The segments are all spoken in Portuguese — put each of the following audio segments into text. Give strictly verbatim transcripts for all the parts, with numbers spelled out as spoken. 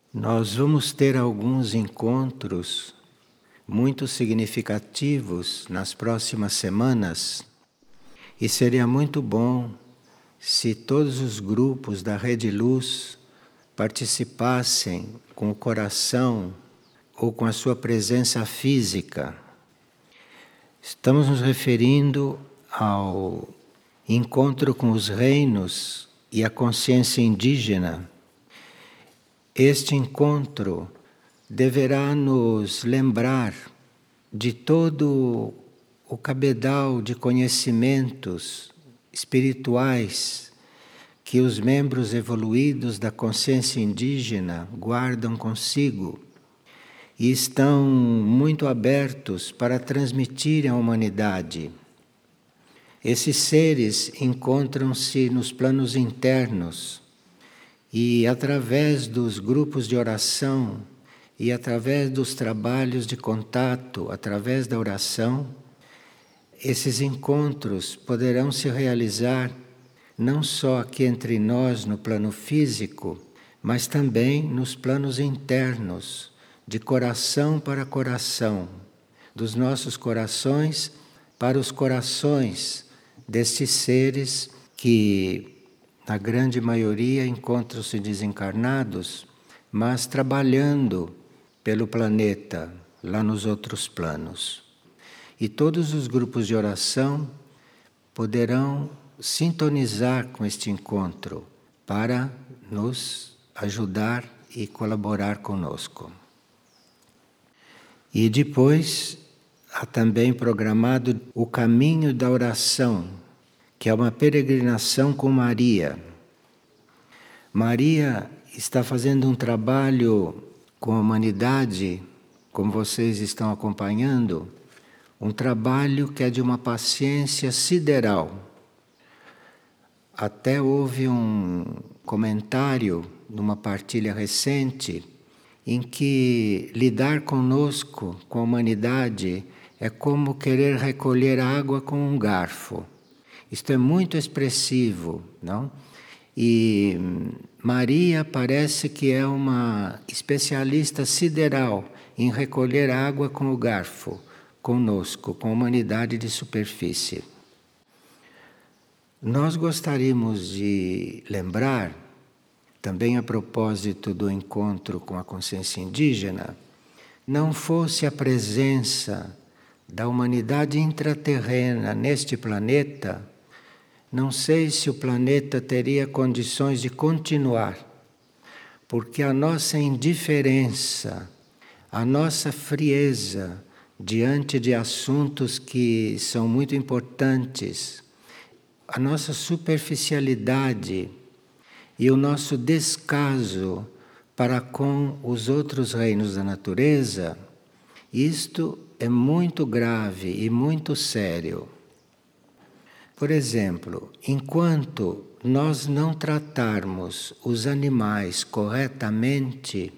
Nós vamos ter alguns encontros muito significativos nas próximas semanas e seria muito bom se todos os grupos da Rede Luz participassem com o coração ou com a sua presença física. Estamos nos referindo ao encontro com os reinos e a consciência indígena. Este encontro deverá nos lembrar de todo o cabedal de conhecimentos espirituais que os membros evoluídos da consciência indígena guardam consigo e estão muito abertos para transmitir à humanidade. Esses seres encontram-se nos planos internos e, através dos grupos de oração e através dos trabalhos de contato, através da oração, esses encontros poderão se realizar não só aqui entre nós no plano físico, mas também nos planos internos, de coração para coração, dos nossos corações para os corações destes seres que, na grande maioria, encontram-se desencarnados, mas trabalhando pelo planeta, lá nos outros planos. E todos os grupos de oração poderão sintonizar com este encontro para nos ajudar e colaborar conosco. E depois há também programado o caminho da oração, que é uma peregrinação com Maria. Maria está fazendo um trabalho com a humanidade, como vocês estão acompanhando, um trabalho que é de uma paciência sideral. Até houve um comentário numa partilha recente em que lidar conosco, com a humanidade, é como querer recolher água com um garfo. Isto é muito expressivo, não? E Maria parece que é uma especialista sideral em recolher água com o garfo, conosco, com a humanidade de superfície. Nós gostaríamos de lembrar, também a propósito do encontro com a consciência indígena, não fosse a presença da humanidade intraterrena neste planeta, não sei se o planeta teria condições de continuar, porque a nossa indiferença, a nossa frieza diante de assuntos que são muito importantes, a nossa superficialidade e o nosso descaso para com os outros reinos da natureza, isto é muito grave e muito sério. Por exemplo, enquanto nós não tratarmos os animais corretamente,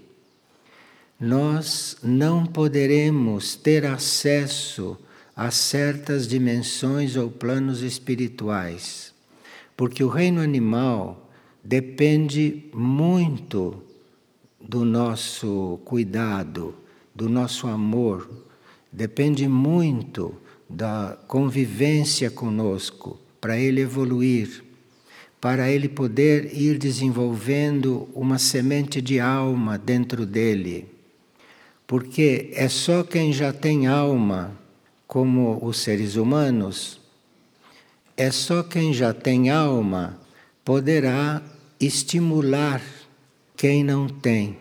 nós não poderemos ter acesso a certas dimensões ou planos espirituais, porque o reino animal depende muito do nosso cuidado, do nosso amor, depende muito da convivência conosco, para ele evoluir, para ele poder ir desenvolvendo uma semente de alma dentro dele. Porque é só quem já tem alma, como os seres humanos, é só quem já tem alma poderá estimular quem não tem.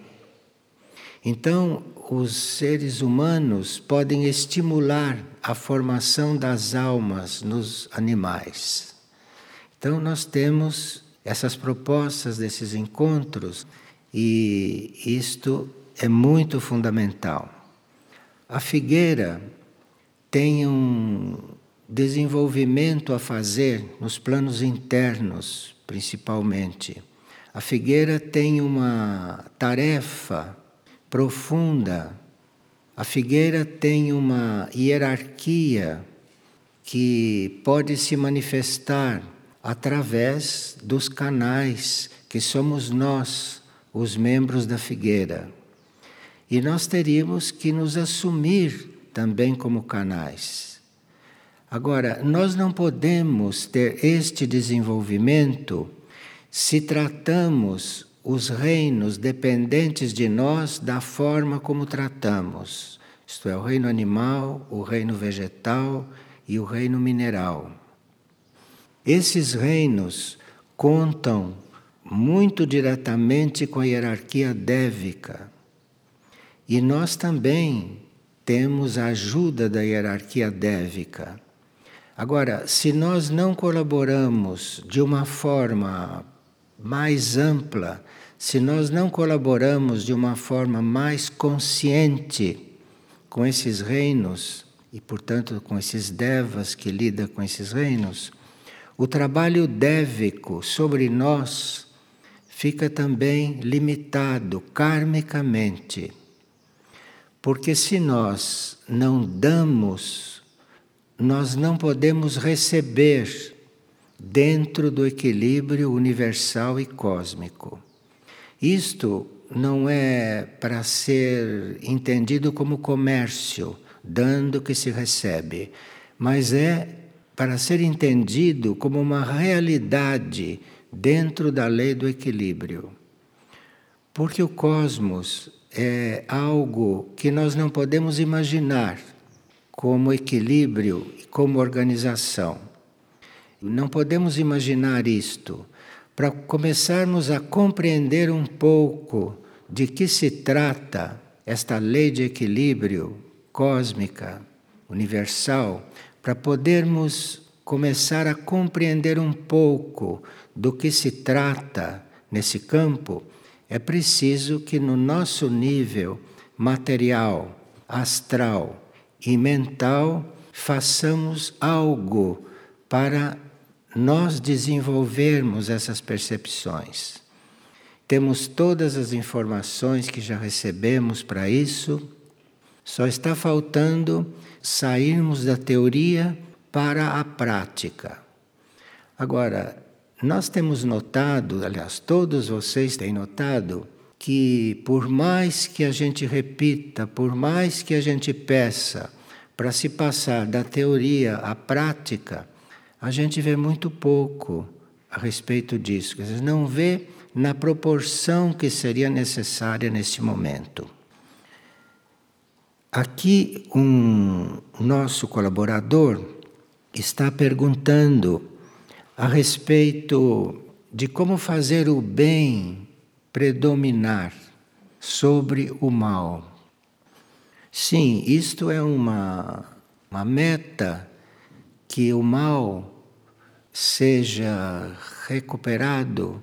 Então, os seres humanos podem estimular a formação das almas nos animais. Então, nós temos essas propostas desses encontros e isto é muito fundamental. A figueira tem um desenvolvimento a fazer nos planos internos, principalmente. A figueira tem uma tarefa profunda. A figueira tem uma hierarquia que pode se manifestar através dos canais que somos nós os membros da figueira. E nós teríamos que nos assumir também como canais. Agora, nós não podemos ter este desenvolvimento se tratamos os reinos dependentes de nós da forma como tratamos. Isto é, o reino animal, o reino vegetal e o reino mineral. Esses reinos contam muito diretamente com a hierarquia dévica. E nós também temos a ajuda da hierarquia dévica. Agora, se nós não colaboramos de uma forma mais ampla, se nós não colaboramos de uma forma mais consciente com esses reinos, e portanto com esses devas que lidam com esses reinos, o trabalho dévico sobre nós fica também limitado karmicamente. Porque se nós não damos, nós não podemos receber dentro do equilíbrio universal e cósmico. Isto não é para ser entendido como comércio, dando que se recebe, mas é para ser entendido como uma realidade dentro da lei do equilíbrio. Porque o cosmos é algo que nós não podemos imaginar como equilíbrio e como organização. Não podemos imaginar isto. Para começarmos a compreender um pouco de que se trata esta lei de equilíbrio cósmica, universal, para podermos começar a compreender um pouco do que se trata nesse campo, é preciso que no nosso nível material, astral e mental façamos algo para nós desenvolvermos essas percepções. Temos todas as informações que já recebemos para isso, só está faltando sairmos da teoria para a prática. Agora, nós temos notado, aliás, todos vocês têm notado, que por mais que a gente repita, por mais que a gente peça para se passar da teoria à prática, a gente vê muito pouco a respeito disso. Quer dizer, não vê na proporção que seria necessária nesse momento. Aqui um nosso colaborador está perguntando a respeito de como fazer o bem predominar sobre o mal. Sim, isto é uma, uma meta, que o mal seja recuperado,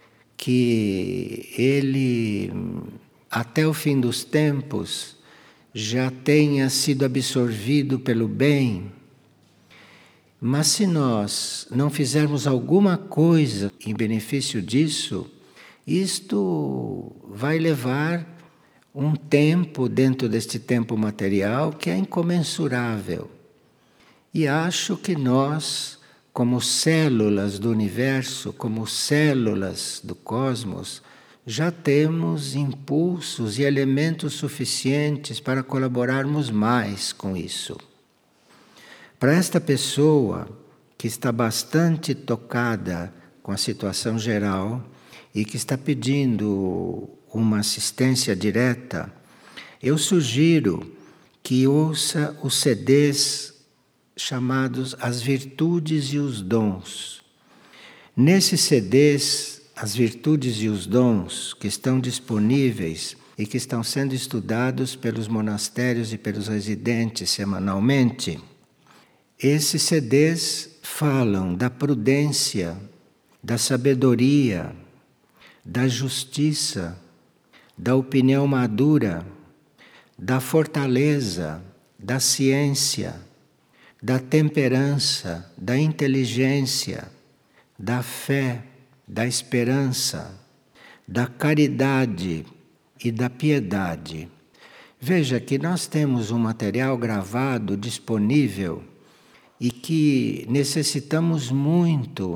que ele, até o fim dos tempos, já tenha sido absorvido pelo bem. Mas se nós não fizermos alguma coisa em benefício disso, isto vai levar um tempo dentro deste tempo material que é incomensurável. E acho que nós, como células do universo, como células do cosmos, já temos impulsos e elementos suficientes para colaborarmos mais com isso. Para esta pessoa que está bastante tocada com a situação geral e que está pedindo uma assistência direta, eu sugiro que ouça os C Ds chamados As Virtudes e os Dons. Nesses C Ds, as virtudes e os dons que estão disponíveis e que estão sendo estudados pelos monastérios e pelos residentes semanalmente, esses C Ds falam da prudência, da sabedoria, da justiça, da opinião madura, da fortaleza, da ciência, da temperança, da inteligência, da fé, da esperança, da caridade e da piedade. Veja que nós temos um material gravado disponível e que necessitamos muito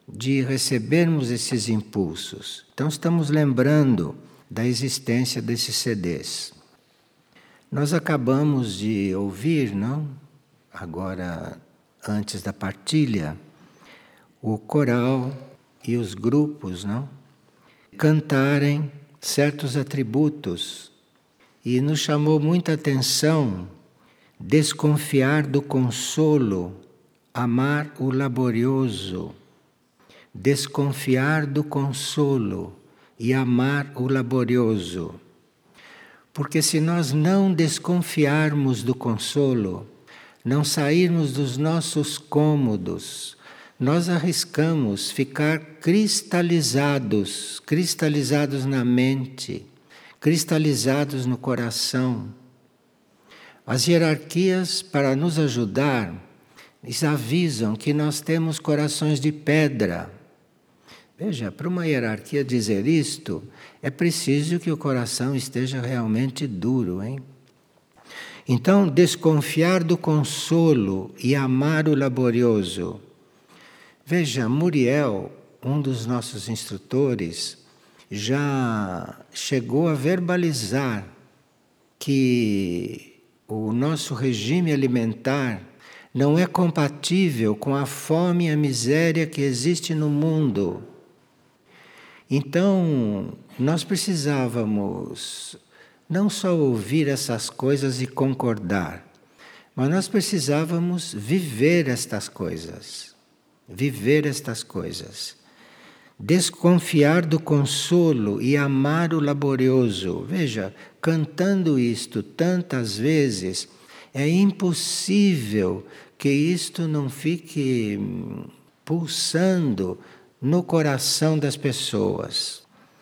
de recebermos esses impulsos. Então estamos lembrando da existência desses C Ds. Nós acabamos de ouvir, não? Agora, antes da partilha, o coral e os grupos, não? Cantarem certos atributos. E nos chamou muita atenção desconfiar do consolo, amar o laborioso. Desconfiar do consolo e amar o laborioso. Porque se nós não desconfiarmos do consolo, não sairmos dos nossos cômodos, nós arriscamos ficar cristalizados, cristalizados na mente, cristalizados no coração. As hierarquias, para nos ajudar, eles avisam que nós temos corações de pedra. Veja, para uma hierarquia dizer isto, é preciso que o coração esteja realmente duro, hein? Então, desconfiar do consolo e amar o laborioso. Veja, Muriel, um dos nossos instrutores, já chegou a verbalizar que o nosso regime alimentar não é compatível com a fome e a miséria que existe no mundo. Então, nós precisávamos não só ouvir essas coisas e concordar, mas nós precisávamos viver estas coisas. Viver estas coisas. Desconfiar do consolo e amar o laborioso. Veja, cantando isto tantas vezes, é impossível que isto não fique pulsando no coração das pessoas.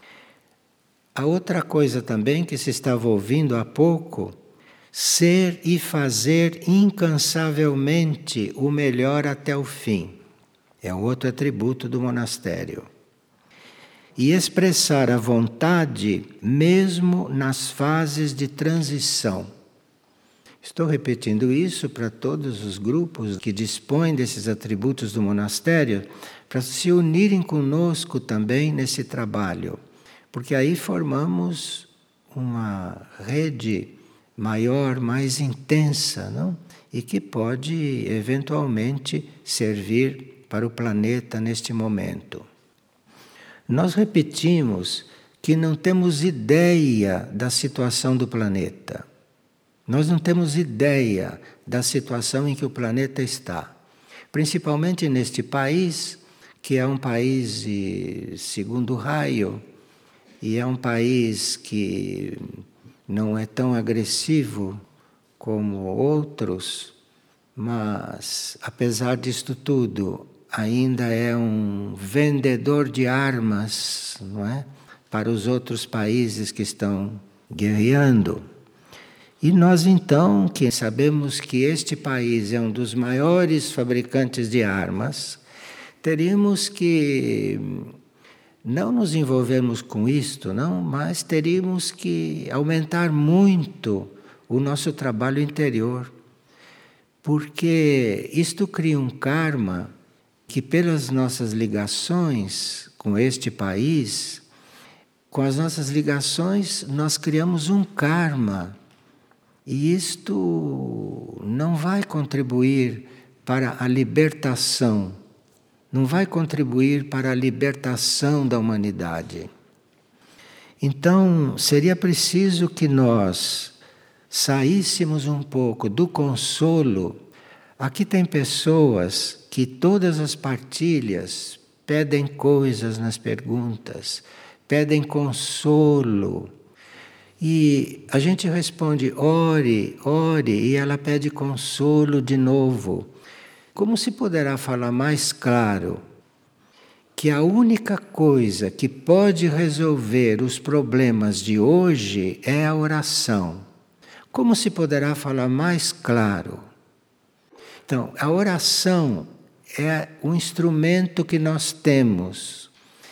A outra coisa também que se estava ouvindo há pouco, ser e fazer incansavelmente o melhor até o fim. É outro atributo do monastério. E expressar a vontade mesmo nas fases de transição. Estou repetindo isso para todos os grupos que dispõem desses atributos do monastério, para se unirem conosco também nesse trabalho. Porque aí formamos uma rede maior, mais intensa, não? E que pode eventualmente servir para o planeta neste momento. Nós repetimos que não temos ideia da situação do planeta. Nós não temos ideia da situação em que o planeta está. Principalmente neste país, que é um país de segundo raio, e é um país que não é tão agressivo como outros, mas, apesar disto tudo, ainda é um vendedor de armas, não é? Para os outros países que estão guerreando. E nós então, que sabemos que este país é um dos maiores fabricantes de armas, teríamos que não nos envolvermos com isto, não, mas teríamos que aumentar muito o nosso trabalho interior. Porque isto cria um karma que, pelas nossas ligações com este país, com as nossas ligações, nós criamos um karma. E isto não vai contribuir para a libertação, não vai contribuir para a libertação da humanidade. Então, seria preciso que nós saíssemos um pouco do consolo. Aqui tem pessoas que todas as partilhas pedem coisas nas perguntas, pedem consolo. E a gente responde, ore, ore, e ela pede consolo de novo. Como se poderá falar mais claro que a única coisa que pode resolver os problemas de hoje é a oração? Como se poderá falar mais claro? Então, a oração é o instrumento que nós temos.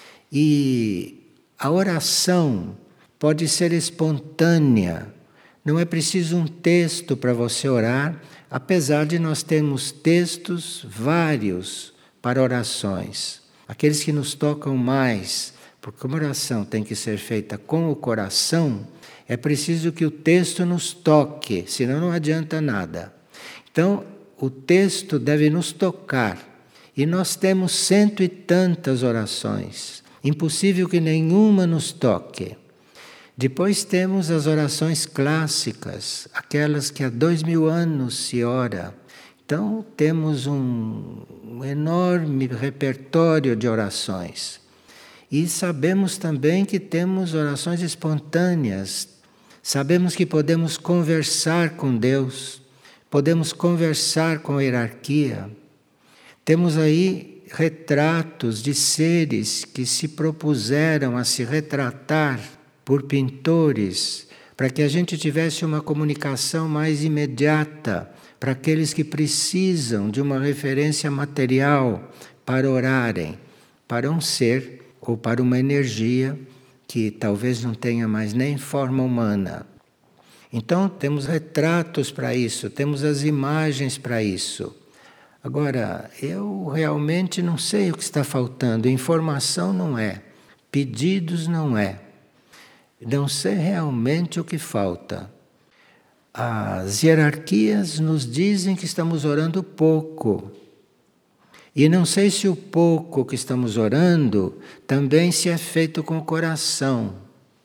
E a oração pode ser espontânea. Não é preciso um texto para você orar, apesar de nós termos textos vários para orações. aqueles que nos tocam mais, porque uma oração tem que ser feita com o coração, é preciso que o texto nos toque, senão não adianta nada. Então, o texto deve nos tocar. E nós temos cento e tantas orações. Impossível que nenhuma nos toque. Depois temos as orações clássicas, aquelas que há dois mil anos se ora. Então, temos um, um enorme repertório de orações. E sabemos também que temos orações espontâneas. Sabemos que podemos conversar com Deus, podemos conversar com a hierarquia. Temos aí retratos de seres que se propuseram a se retratar por pintores, para que a gente tivesse uma comunicação mais imediata para aqueles que precisam de uma referência material para orarem, para um ser ou para uma energia que talvez não tenha mais nem forma humana. Então temos retratos para isso, temos as imagens para isso. Agora, eu realmente não sei o que está faltando. Informação não é, pedidos não é. Não sei realmente o que falta. As hierarquias nos dizem que estamos orando pouco. E não sei se o pouco que estamos orando também se é feito com o coração.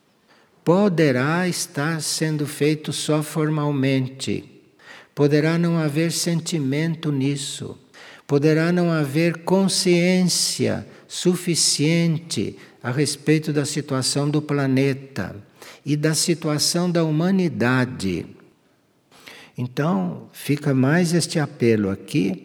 Poderá estar sendo feito só formalmente. Poderá não haver sentimento nisso. Poderá não haver consciência suficiente a respeito da situação do planeta e da situação da humanidade. Então, fica mais este apelo aqui,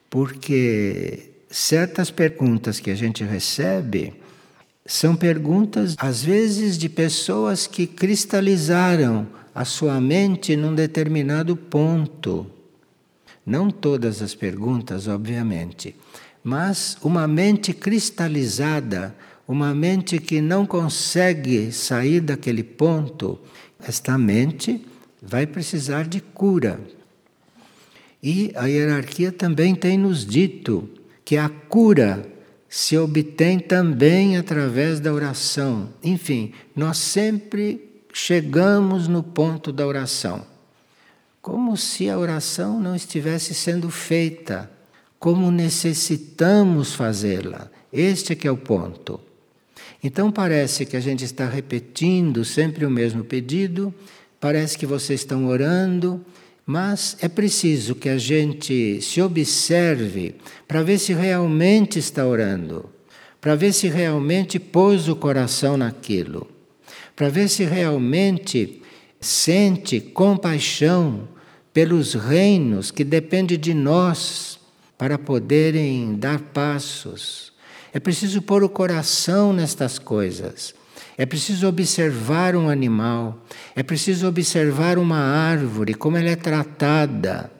porque certas perguntas que a gente recebe são perguntas, às vezes, de pessoas que cristalizaram a sua mente num determinado ponto. Não todas as perguntas, obviamente, mas uma mente cristalizada, uma mente que não consegue sair daquele ponto, esta mente vai precisar de cura. E a hierarquia também tem nos dito que a cura se obtém também através da oração. Enfim, nós sempre chegamos no ponto da oração, como se a oração não estivesse sendo feita, como necessitamos fazê-la. Este é que é o ponto. Então parece que a gente está repetindo sempre o mesmo pedido, parece que vocês estão orando, mas é preciso que a gente se observe para ver se realmente está orando, para ver se realmente pôs o coração naquilo, para ver se realmente sente compaixão pelos reinos que dependem de nós para poderem dar passos. É preciso pôr o coração nestas coisas. É preciso observar um animal. É preciso observar uma árvore, como ela é tratada.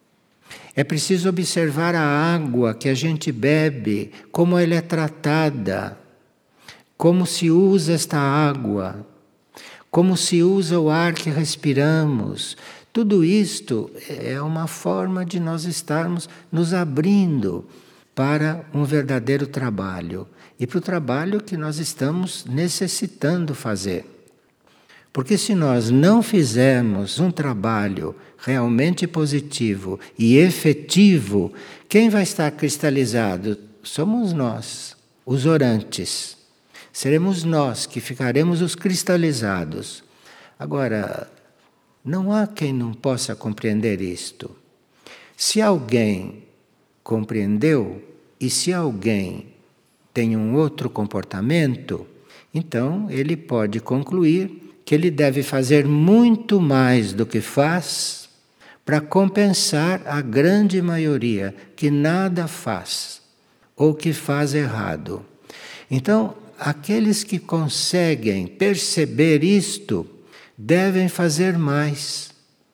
É preciso observar a água que a gente bebe, como ela é tratada. Como se usa esta água. Como se usa o ar que respiramos. Tudo isto é uma forma de nós estarmos nos abrindo para um verdadeiro trabalho. E para o trabalho que nós estamos necessitando fazer. Porque se nós não fizermos um trabalho realmente positivo e efetivo, quem vai estar cristalizado? Somos nós, os orantes. Seremos nós que ficaremos os cristalizados. Agora, não há quem não possa compreender isto. Se alguém compreendeu e se alguém tem um outro comportamento, então ele pode concluir que ele deve fazer muito mais do que faz para compensar a grande maioria que nada faz ou que faz errado. Então, aqueles que conseguem perceber isto devem fazer mais,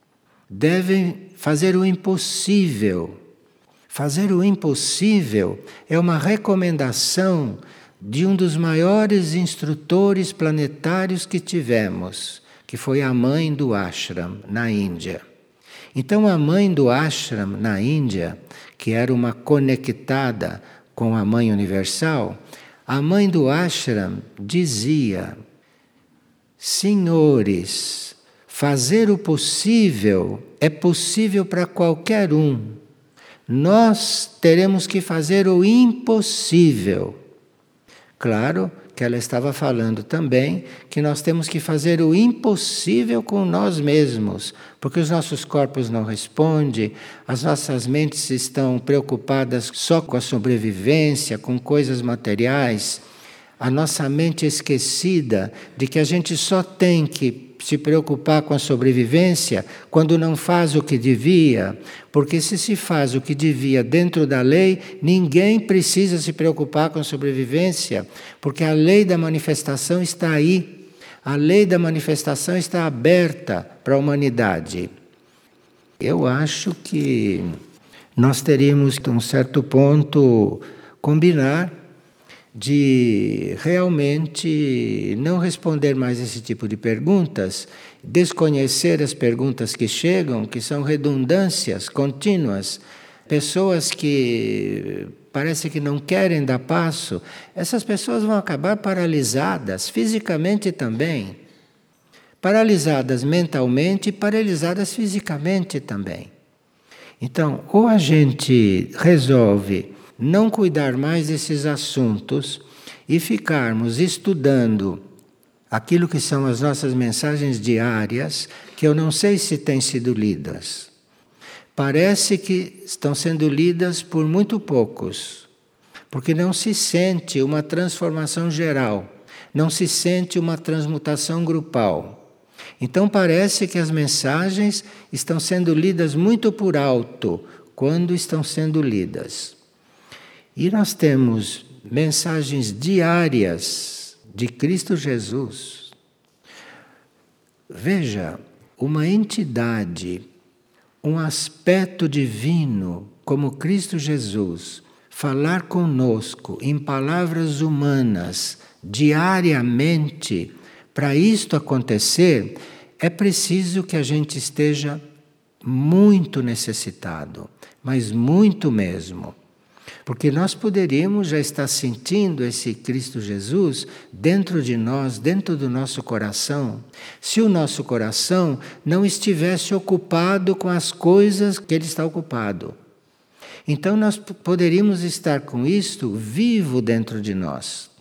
devem fazer o impossível. Fazer o impossível é uma recomendação de um dos maiores instrutores planetários que tivemos, que foi a mãe do ashram, na Índia. Então a mãe do ashram, na Índia, que era uma conectada com a Mãe Universal, a mãe do ashram dizia: senhores, fazer o possível é possível para qualquer um. Nós teremos que fazer o impossível. Claro que ela estava falando também que nós temos que fazer o impossível com nós mesmos, porque os nossos corpos não respondem, as nossas mentes estão preocupadas só com a sobrevivência, com coisas materiais. A nossa mente é esquecida de que a gente só tem que se preocupar com a sobrevivência quando não faz o que devia, porque se se faz o que devia dentro da lei, ninguém precisa se preocupar com a sobrevivência, porque a lei da manifestação está aí. A lei da manifestação está aberta para a humanidade. Eu acho que nós teríamos, a um certo ponto, combinar de realmente não responder mais esse tipo de perguntas, desconhecer as perguntas que chegam, que são redundâncias contínuas, pessoas que parece que não querem dar passo, essas pessoas vão acabar paralisadas, fisicamente também, paralisadas mentalmente e paralisadas fisicamente também. Então, ou a gente resolve não cuidar mais desses assuntos e ficarmos estudando aquilo que são as nossas mensagens diárias, que eu não sei se têm sido lidas. Parece que estão sendo lidas por muito poucos, porque não se sente uma transformação geral, não se sente uma transmutação grupal. Então parece que as mensagens estão sendo lidas muito por alto, quando estão sendo lidas. E nós temos mensagens diárias de Cristo Jesus. Veja, uma entidade, um aspecto divino como Cristo Jesus, falar conosco em palavras humanas diariamente, para isto acontecer, é preciso que a gente esteja muito necessitado, mas muito mesmo. Porque nós poderíamos já estar sentindo esse Cristo Jesus dentro de nós, dentro do nosso coração, se o nosso coração não estivesse ocupado com as coisas que ele está ocupado. Então nós poderíamos estar com isto vivo dentro de nós.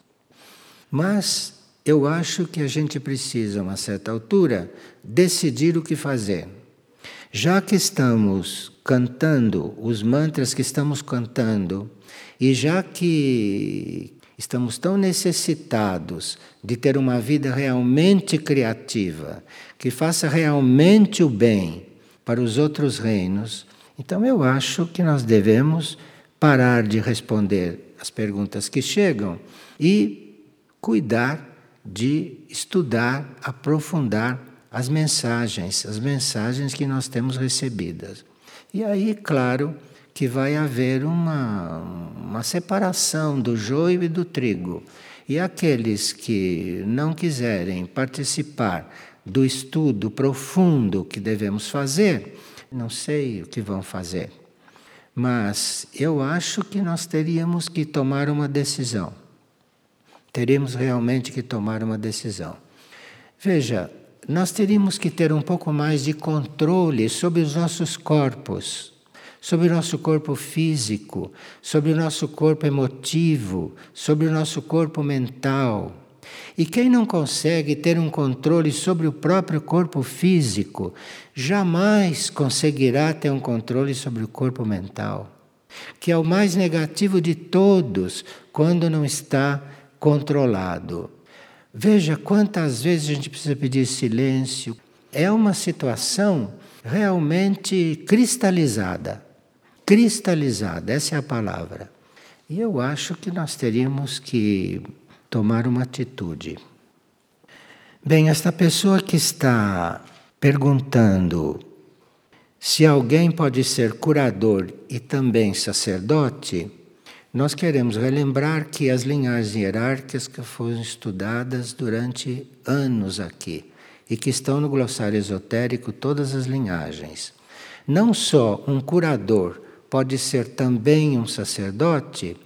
Mas eu acho que a gente precisa, a uma certa altura, decidir o que fazer. Já que estamos cantando os mantras que estamos cantando, e já que estamos tão necessitados de ter uma vida realmente criativa, que faça realmente o bem para os outros reinos, então eu acho que nós devemos parar de responder as perguntas que chegam e cuidar de estudar, aprofundar as mensagens, as mensagens que nós temos recebidas. E aí, claro, que vai haver uma, uma separação do joio e do trigo. E aqueles que não quiserem participar do estudo profundo que devemos fazer, não sei o que vão fazer. Mas eu acho que nós teríamos que tomar uma decisão. Teríamos realmente que tomar uma decisão. Veja, nós teríamos que ter um pouco mais de controle sobre os nossos corpos, sobre o nosso corpo físico, sobre o nosso corpo emotivo, sobre o nosso corpo mental. E quem não consegue ter um controle sobre o próprio corpo físico, jamais conseguirá ter um controle sobre o corpo mental, que é o mais negativo de todos quando não está controlado. Veja quantas vezes a gente precisa pedir silêncio. É uma situação realmente cristalizada. Cristalizada, essa é a palavra. E eu acho que nós teríamos que tomar uma atitude. Bem, esta pessoa que está perguntando se alguém pode ser curador e também sacerdote, nós queremos relembrar que as linhagens hierárquicas que foram estudadas durante anos aqui e que estão no glossário esotérico todas as linhagens. Não só um curador pode ser também um sacerdote,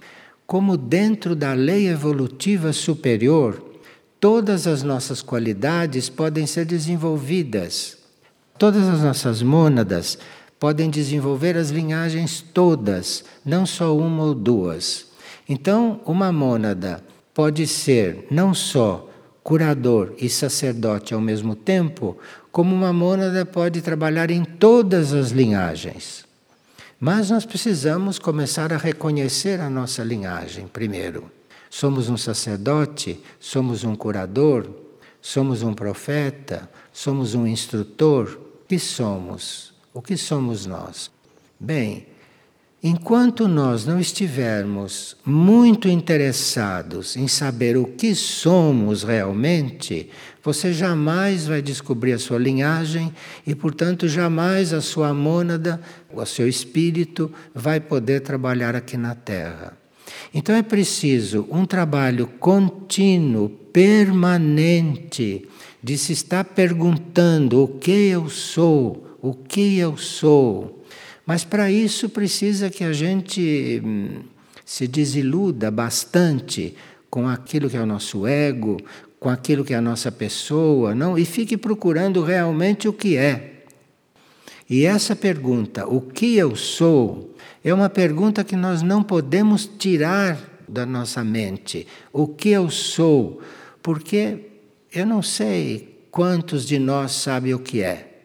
como dentro da lei evolutiva superior, todas as nossas qualidades podem ser desenvolvidas. Todas as nossas mônadas podem desenvolver as linhagens todas, não só uma ou duas. Então, uma mônada pode ser não só curador e sacerdote ao mesmo tempo, como uma mônada pode trabalhar em todas as linhagens. Mas nós precisamos começar a reconhecer a nossa linhagem primeiro. Somos um sacerdote, somos um curador, somos um profeta, somos um instrutor. O que somos? O que somos nós? Bem, enquanto nós não estivermos muito interessados em saber o que somos realmente, você jamais vai descobrir a sua linhagem e, portanto, jamais a sua mônada, o seu espírito, vai poder trabalhar aqui na Terra. Então é preciso um trabalho contínuo, permanente, de se estar perguntando o que eu sou, o que eu sou. Mas para isso precisa que a gente hum, se desiluda bastante com aquilo que é o nosso ego, com aquilo que é a nossa pessoa, não? E fique procurando realmente o que é. E essa pergunta, o que eu sou, é uma pergunta que nós não podemos tirar da nossa mente. O que eu sou? Porque eu não sei quantos de nós sabem o que é.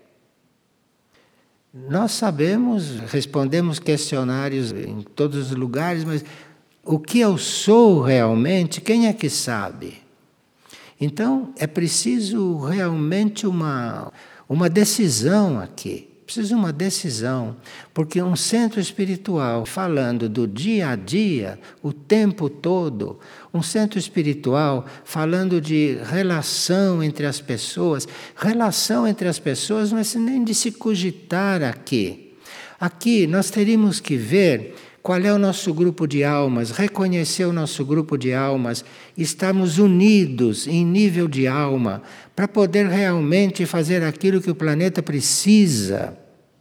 Nós sabemos, respondemos questionários em todos os lugares, mas o que eu sou realmente, quem é que sabe? Então, é preciso realmente uma, uma decisão aqui. Precisa de uma decisão, porque um centro espiritual falando do dia a dia, o tempo todo, um centro espiritual falando de relação entre as pessoas, relação entre as pessoas não é nem de se cogitar aqui. Aqui nós teríamos que ver qual é o nosso grupo de almas, reconhecer o nosso grupo de almas, estarmos unidos em nível de alma, para poder realmente fazer aquilo que o planeta precisa.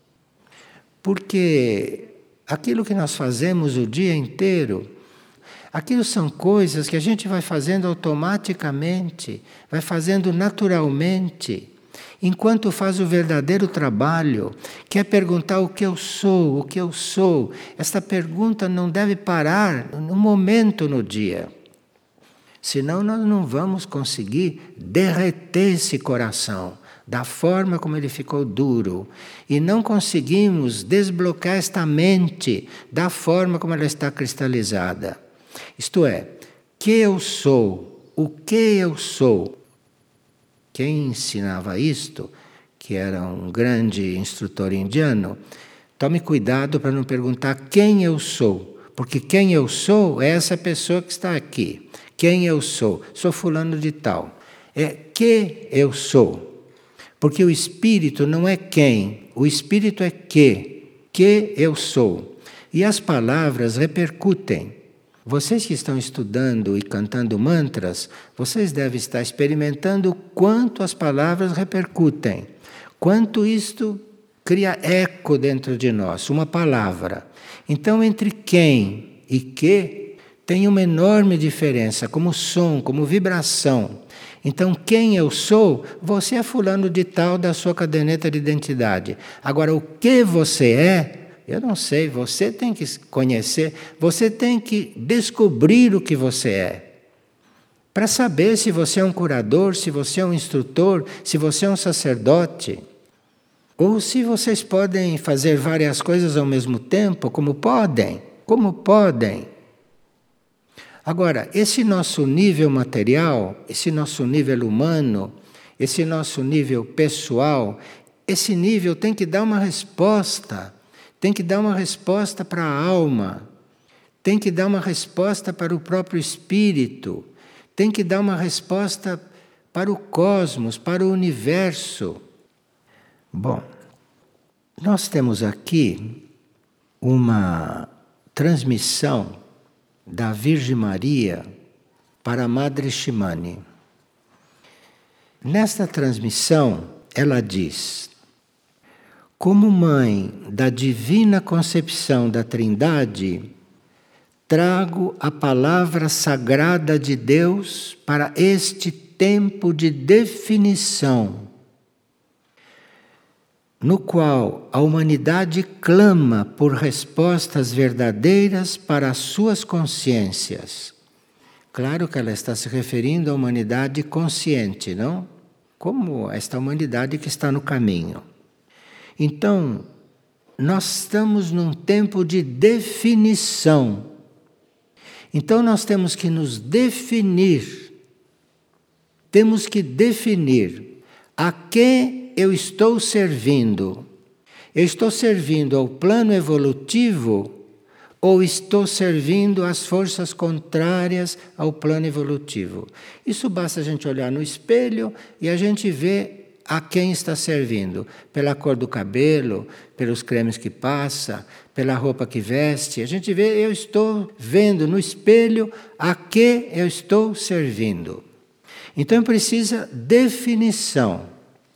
Porque aquilo que nós fazemos o dia inteiro, aquilo são coisas que a gente vai fazendo automaticamente, vai fazendo naturalmente, enquanto faz o verdadeiro trabalho, que é perguntar o que eu sou, o que eu sou. Esta pergunta não deve parar um momento no dia. Senão nós não vamos conseguir derreter esse coração da forma como ele ficou duro. E não conseguimos desbloquear esta mente da forma como ela está cristalizada. Isto é, que eu sou, o que eu sou. Quem ensinava isto, que era um grande instrutor indiano, tome cuidado para não perguntar quem eu sou, porque quem eu sou é essa pessoa que está aqui. Quem eu sou? Sou fulano de tal. É que eu sou. Porque o espírito não é quem, o espírito é que, que eu sou. E as palavras repercutem. Vocês que estão estudando e cantando mantras, vocês devem estar experimentando o quanto as palavras repercutem, quanto isto cria eco dentro de nós, uma palavra. Então, entre quem e que, tem uma enorme diferença, como som, como vibração. Então, quem eu sou, você é fulano de tal da sua caderneta de identidade. Agora, o que você é, eu não sei, você tem que conhecer, você tem que descobrir o que você é. Para saber se você é um curador, se você é um instrutor, se você é um sacerdote. Ou se vocês podem fazer várias coisas ao mesmo tempo, como podem, como podem. Agora, esse nosso nível material, esse nosso nível humano, esse nosso nível pessoal, esse nível tem que dar uma resposta. Tem que dar uma resposta para a alma, tem que dar uma resposta para o próprio espírito, tem que dar uma resposta para o cosmos, para o universo. Bom, nós temos aqui uma transmissão da Virgem Maria para a Madre Shimani. Nesta transmissão, ela diz: como mãe da divina concepção da Trindade, trago a palavra sagrada de Deus para este tempo de definição, no qual a humanidade clama por respostas verdadeiras para as suas consciências. Claro que ela está se referindo à humanidade consciente, não? Como esta humanidade que está no caminho. Então, nós estamos num tempo de definição. Então, nós temos que nos definir. Temos que definir a quem eu estou servindo. Eu estou servindo ao plano evolutivo ou estou servindo às forças contrárias ao plano evolutivo? Isso basta a gente olhar no espelho e a gente vê a quem está servindo. Pela cor do cabelo, pelos cremes que passa, pela roupa que veste. A gente vê, eu estou vendo no espelho a que eu estou servindo. Então precisa definição.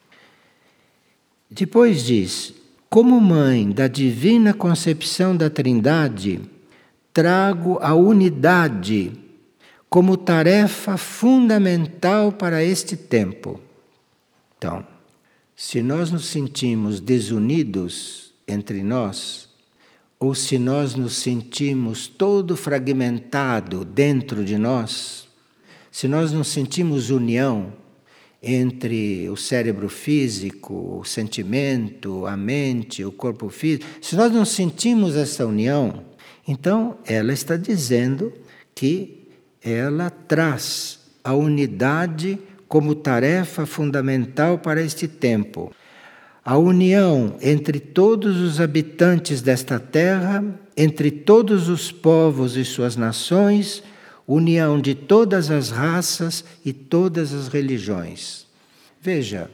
Depois diz: como mãe da divina concepção da Trindade, trago a unidade como tarefa fundamental para este tempo. Então, se nós nos sentimos desunidos entre nós, ou se nós nos sentimos todo fragmentado dentro de nós, se nós não sentimos união entre o cérebro físico, o sentimento, a mente, o corpo físico, se nós não sentimos essa união, então ela está dizendo que ela traz a unidade como tarefa fundamental para este tempo. A união entre todos os habitantes desta terra, entre todos os povos e suas nações, união de todas as raças e todas as religiões. Veja,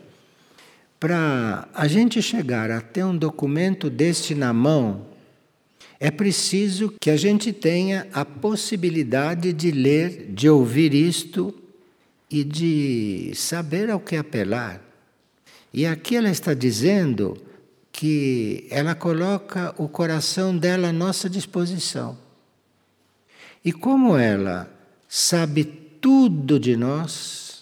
para a gente chegar até um documento deste na mão, é preciso que a gente tenha a possibilidade de ler, de ouvir isto e de saber ao que apelar. E aqui ela está dizendo que ela coloca o coração dela à nossa disposição. E como ela sabe tudo de nós,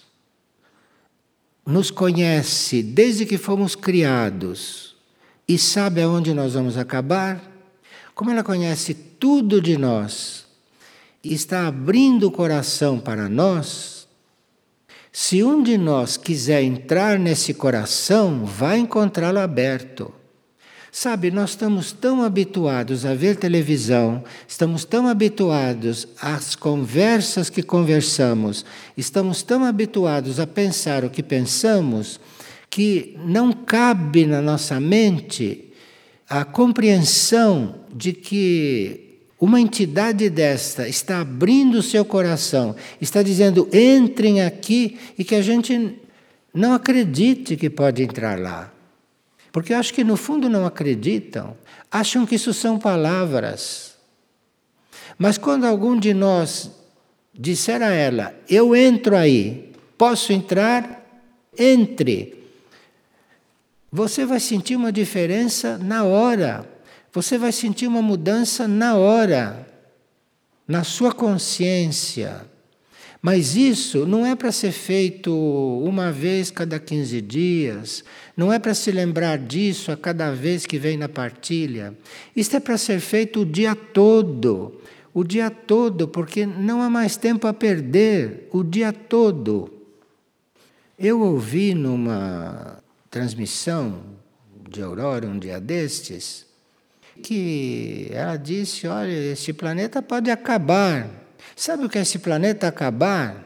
nos conhece desde que fomos criados e sabe aonde nós vamos acabar, como ela conhece tudo de nós e está abrindo o coração para nós, se um de nós quiser entrar nesse coração, vai encontrá-lo aberto. Sabe, nós estamos tão habituados a ver televisão, estamos tão habituados às conversas que conversamos, estamos tão habituados a pensar o que pensamos, que não cabe na nossa mente a compreensão de que uma entidade desta está abrindo o seu coração, está dizendo, entrem aqui, e que a gente não acredite que pode entrar lá. Porque eu acho que no fundo não acreditam, acham que isso são palavras. Mas quando algum de nós disser a ela, eu entro aí, posso entrar? Entre. Você vai sentir uma diferença na hora. Você vai sentir uma mudança na hora, na sua consciência. Mas isso não é para ser feito uma vez cada quinze dias, não é para se lembrar disso a cada vez que vem na partilha. Isso é para ser feito o dia todo, o dia todo, porque não há mais tempo a perder, o dia todo. Eu ouvi numa transmissão de Aurora, um dia destes, que ela disse, olha, esse planeta pode acabar. Sabe o que é esse planeta acabar?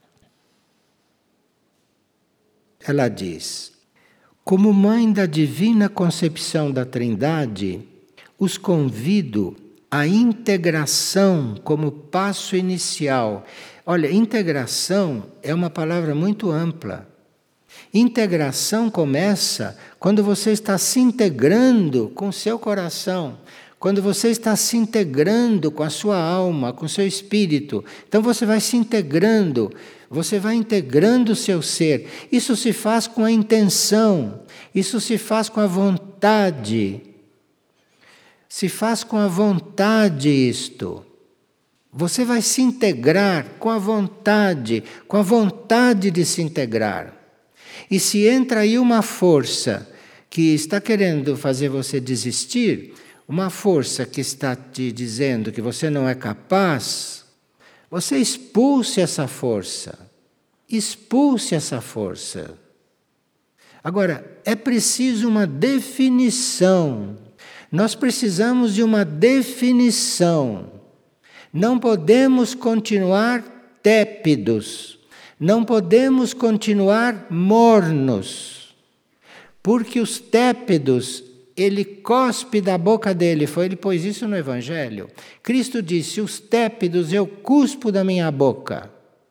Ela diz, como mãe da divina concepção da Trindade, os convido à integração como passo inicial. Olha, integração é uma palavra muito ampla. Integração começa quando você está se integrando com o seu coração, quando você está se integrando com a sua alma, com o seu espírito. Então você vai se integrando, você vai integrando o seu ser. Isso se faz com a intenção, isso se faz com a vontade. Se faz com a vontade isto. Você vai se integrar com a vontade, com a vontade de se integrar. E se entra aí uma força que está querendo fazer você desistir, uma força que está te dizendo que você não é capaz, você expulse essa força. Expulse essa força. Agora, é preciso uma definição. Nós precisamos de uma definição. Não podemos continuar tépidos. Não podemos continuar mornos. Porque os tépidos, ele cospe da boca dele. Foi, ele pôs isso no Evangelho. Cristo disse, os tépidos eu cuspo da minha boca.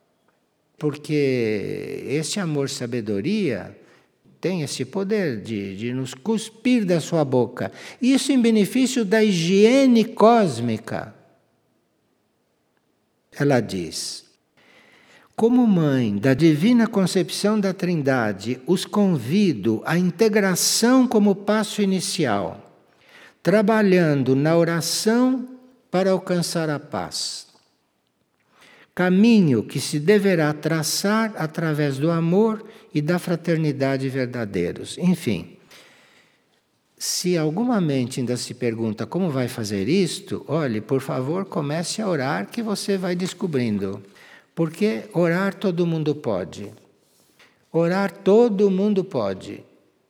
Porque esse amor-sabedoria tem esse poder de, de nos cuspir da sua boca. Isso em benefício da higiene cósmica. Ela diz, como mãe da divina concepção da Trindade, os convido à integração como passo inicial, trabalhando na oração para alcançar a paz. Caminho que se deverá traçar através do amor e da fraternidade verdadeiros. Enfim, se alguma mente ainda se pergunta como vai fazer isto, olhe, por favor, comece a orar que você vai descobrindo. Porque orar todo mundo pode. Orar todo mundo pode.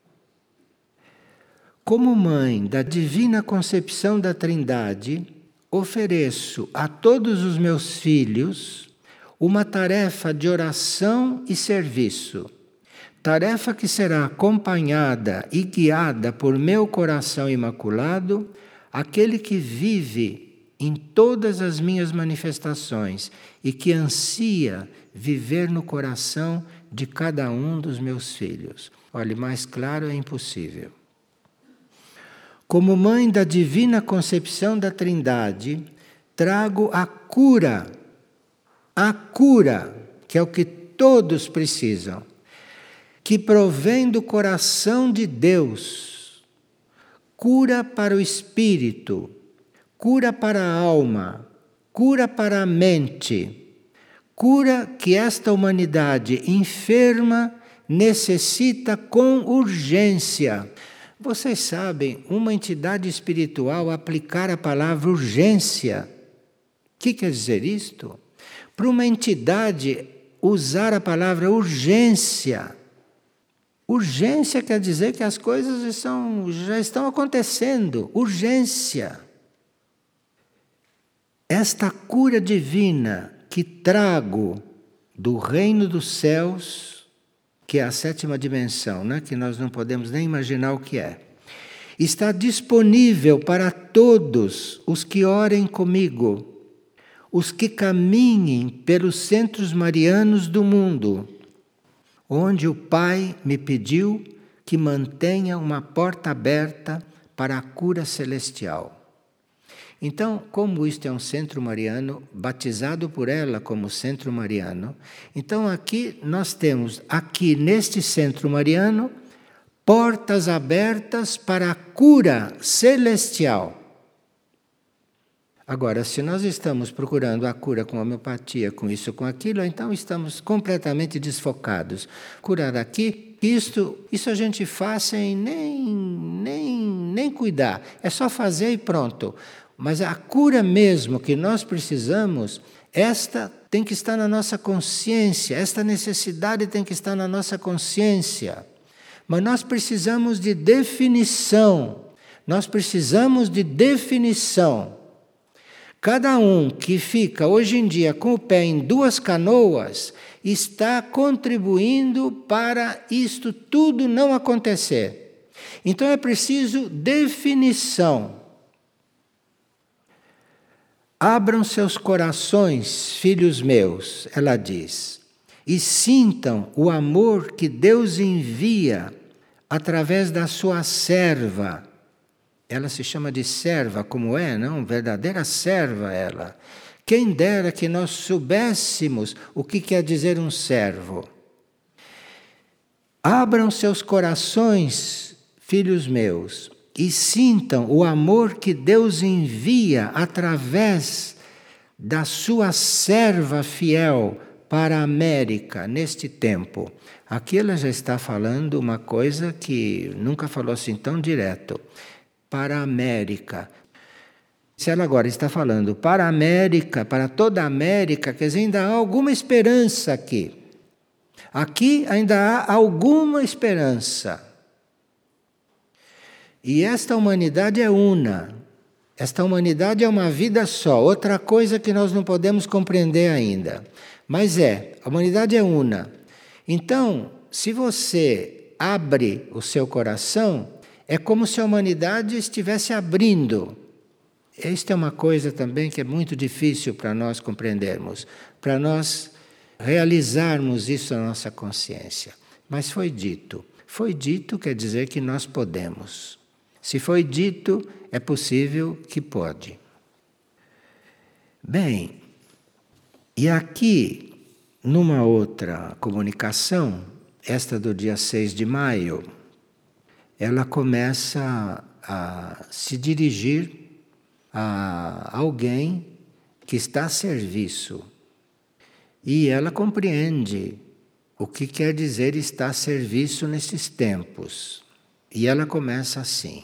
Como mãe da divina concepção da Trindade, ofereço a todos os meus filhos uma tarefa de oração e serviço. Tarefa que será acompanhada e guiada por meu coração imaculado, aquele que vive em todas as minhas manifestações e que ansia viver no coração de cada um dos meus filhos. Olhe, mais claro é impossível. Como mãe da divina concepção da Trindade, trago a cura, a cura, que é o que todos precisam, que provém do coração de Deus, cura para o espírito, cura para a alma, cura para a mente, cura que esta humanidade enferma necessita com urgência. Vocês sabem, uma entidade espiritual aplicar a palavra urgência. O que quer dizer isto? Para uma entidade usar a palavra urgência. Urgência quer dizer que as coisas estão, já estão acontecendo. Urgência. Esta cura divina que trago do reino dos céus, que é a sétima dimensão, né? Que nós não podemos nem imaginar o que é, está disponível para todos os que orem comigo, os que caminhem pelos centros marianos do mundo, onde o Pai me pediu que mantenha uma porta aberta para a cura celestial. Então, como isto é um centro mariano, batizado por ela como centro mariano, então aqui nós temos, aqui neste centro mariano, portas abertas para a cura celestial. Agora, se nós estamos procurando a cura com homeopatia, com isso, com aquilo, então estamos completamente desfocados. Curar aqui, isto, isso a gente faz sem nem, nem, nem cuidar. É só fazer e pronto. Mas a cura mesmo que nós precisamos, esta tem que estar na nossa consciência, esta necessidade tem que estar na nossa consciência. Mas nós precisamos de definição, nós precisamos de definição. Cada um que fica hoje em dia com o pé em duas canoas está contribuindo para isto tudo não acontecer. Então é preciso definição. Abram seus corações, filhos meus, ela diz, e sintam o amor que Deus envia através da sua serva. Ela se chama de serva, como é, não? Verdadeira serva ela. Quem dera que nós soubéssemos o que quer dizer um servo. Abram seus corações, filhos meus, e sintam o amor que Deus envia através da sua serva fiel para a América neste tempo. Aqui ela já está falando uma coisa que nunca falou assim tão direto. Para a América. Se ela agora está falando para a América, para toda a América, quer dizer, ainda há alguma esperança aqui. Aqui ainda há alguma esperança. E esta humanidade é una. Esta humanidade é uma vida só. Outra coisa que nós não podemos compreender ainda. Mas é, a humanidade é una. Então, se você abre o seu coração, é como se a humanidade estivesse abrindo. Esta é uma coisa também que é muito difícil para nós compreendermos, para nós realizarmos isso na nossa consciência. Mas foi dito. Foi dito quer dizer que nós podemos. Se foi dito, é possível que pode. Bem, e aqui, numa outra comunicação, esta do dia seis de maio, ela começa a se dirigir a alguém que está a serviço. E ela compreende o que quer dizer estar a serviço nesses tempos. E ela começa assim: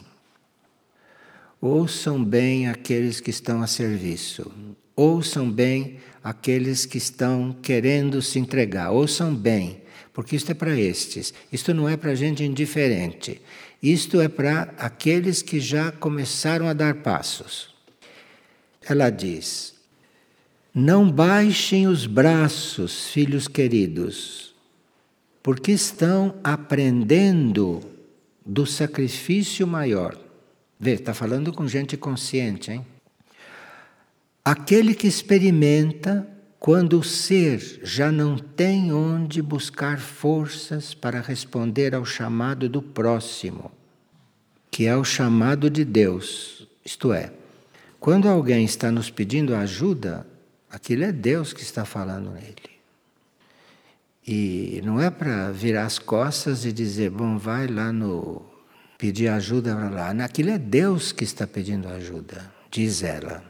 ouçam bem aqueles que estão a serviço. Ouçam bem aqueles que estão querendo se entregar. Ouçam bem, porque isto é para estes. Isto não é para gente indiferente. Isto é para aqueles que já começaram a dar passos. Ela diz: não baixem os braços, filhos queridos, porque estão aprendendo do sacrifício maior. Vê, está falando com gente consciente, hein? Aquele que experimenta quando o ser já não tem onde buscar forças para responder ao chamado do próximo, que é o chamado de Deus. Isto é, quando alguém está nos pedindo ajuda, aquilo é Deus que está falando nele. E não é para virar as costas e dizer, bom, vai lá no pedir ajuda para lá. Aquilo é Deus que está pedindo ajuda, diz ela.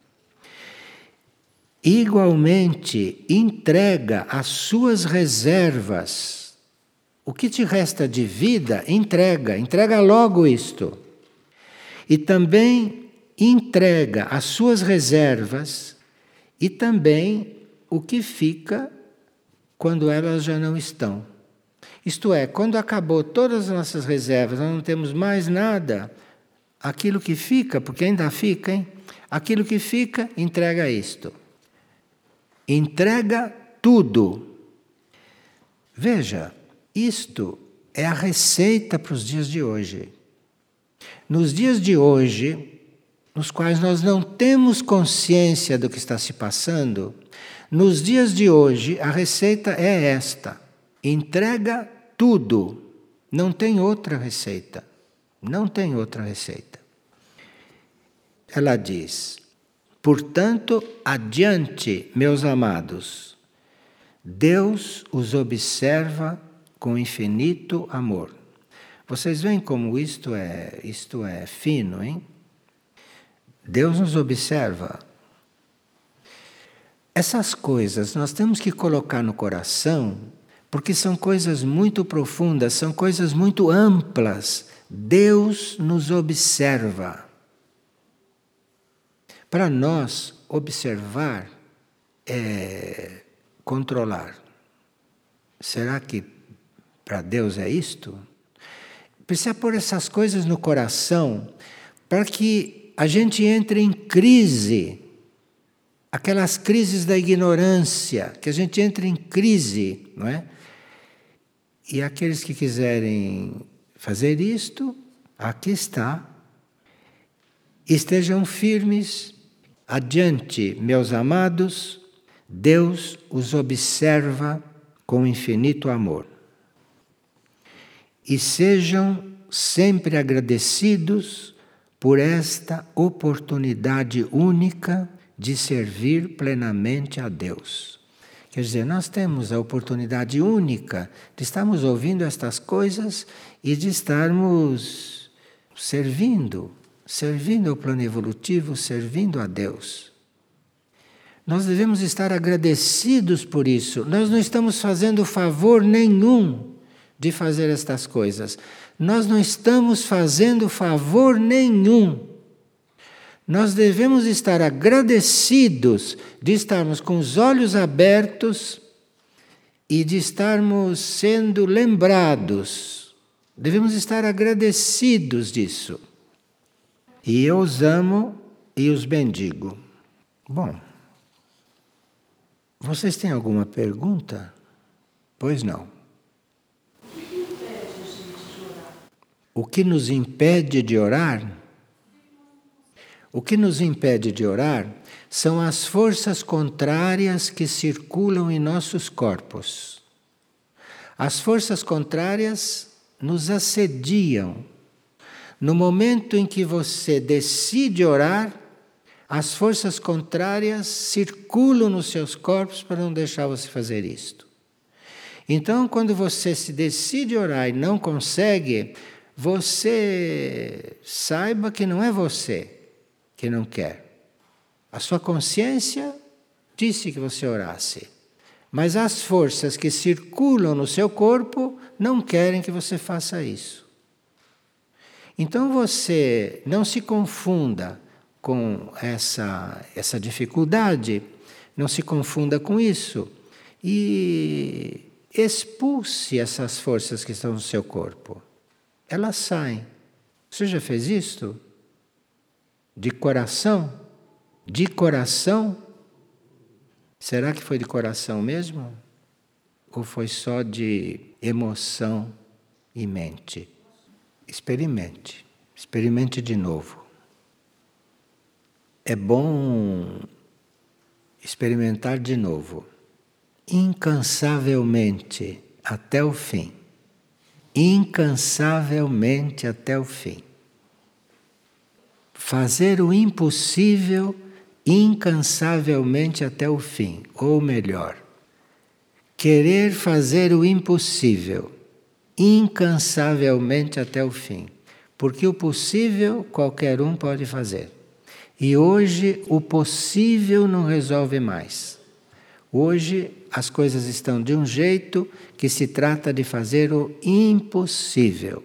Igualmente, entrega as suas reservas. O que te resta de vida, entrega. Entrega logo isto. E também entrega as suas reservas e também o que fica quando elas já não estão. Isto é, quando acabou todas as nossas reservas, nós não temos mais nada, aquilo que fica, porque ainda fica, hein? Aquilo que fica, entrega isto. Entrega tudo. Veja, isto é a receita para os dias de hoje. Nos dias de hoje, nos quais nós não temos consciência do que está se passando, nos dias de hoje a receita é esta: entrega tudo. Não tem outra receita. Não tem outra receita. Ela diz: portanto, adiante, meus amados, Deus os observa com infinito amor. Vocês veem como isto é, isto é fino, hein? Deus nos observa. Essas coisas nós temos que colocar no coração, porque são coisas muito profundas, são coisas muito amplas. Deus nos observa. Para nós, observar é controlar. Será que para Deus é isto? Precisa pôr essas coisas no coração para que a gente entra em crise, aquelas crises da ignorância, que a gente entra em crise, não é? E aqueles que quiserem fazer isto, aqui está. Estejam firmes, adiante, meus amados, Deus os observa com infinito amor. E sejam sempre agradecidos por esta oportunidade única de servir plenamente a Deus. Quer dizer, nós temos a oportunidade única de estarmos ouvindo estas coisas e de estarmos servindo, servindo ao plano evolutivo, servindo a Deus. Nós devemos estar agradecidos por isso. Nós não estamos fazendo favor nenhum de fazer estas coisas. Nós não estamos fazendo favor nenhum. Nós devemos estar agradecidos de estarmos com os olhos abertos e de estarmos sendo lembrados. Devemos estar agradecidos disso. E eu os amo e os bendigo. Bom, vocês têm alguma pergunta? Pois não. O que nos impede de orar? O que nos impede de orar são as forças contrárias que circulam em nossos corpos. As forças contrárias nos assediam. No momento em que você decide orar, as forças contrárias circulam nos seus corpos para não deixar você fazer isto. Então, quando você se decide orar e não consegue, você saiba que não é você que não quer. A sua consciência disse que você orasse, mas as forças que circulam no seu corpo não querem que você faça isso. Então você não se confunda com essa, essa dificuldade, não se confunda com isso e expulse essas forças que estão no seu corpo. Elas saem. Você já fez isto? De coração? De coração? Será que foi de coração mesmo? Ou foi só de emoção e mente? Experimente. Experimente de novo. É bom experimentar de novo. Incansavelmente até o fim. Incansavelmente até o fim. Fazer o impossível incansavelmente até o fim, ou melhor, querer fazer o impossível incansavelmente até o fim, porque o possível qualquer um pode fazer. E hoje o possível não resolve mais. Hoje as coisas estão de um jeito que se trata de fazer o impossível.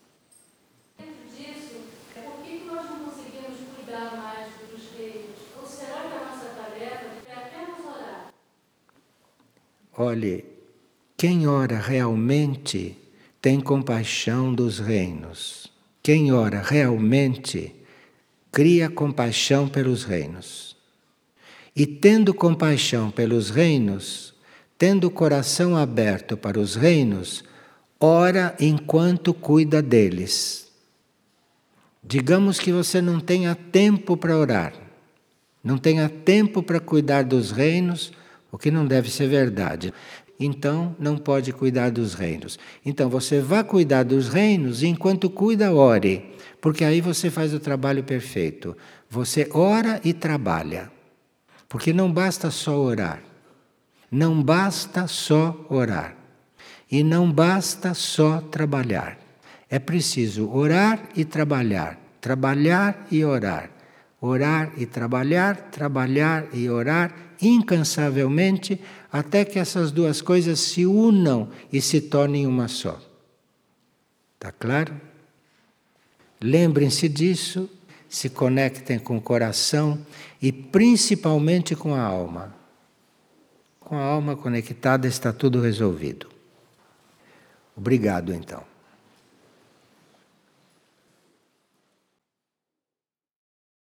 Olhe, quem ora realmente tem compaixão dos reinos. Quem ora realmente cria compaixão pelos reinos. E tendo compaixão pelos reinos, tendo o coração aberto para os reinos, ora enquanto cuida deles. Digamos que você não tenha tempo para orar, não tenha tempo para cuidar dos reinos, o que não deve ser verdade. Então, não pode cuidar dos reinos. Então, você vai cuidar dos reinos e enquanto cuida, ore. Porque aí você faz o trabalho perfeito. Você ora e trabalha. Porque não basta só orar. Não basta só orar. E não basta só trabalhar. É preciso orar e trabalhar. Trabalhar e orar. Orar e trabalhar, trabalhar e orar incansavelmente, até que essas duas coisas se unam e se tornem uma só. Está claro? Lembrem-se disso, se conectem com o coração e principalmente com a alma. Com a alma conectada está tudo resolvido. Obrigado, então.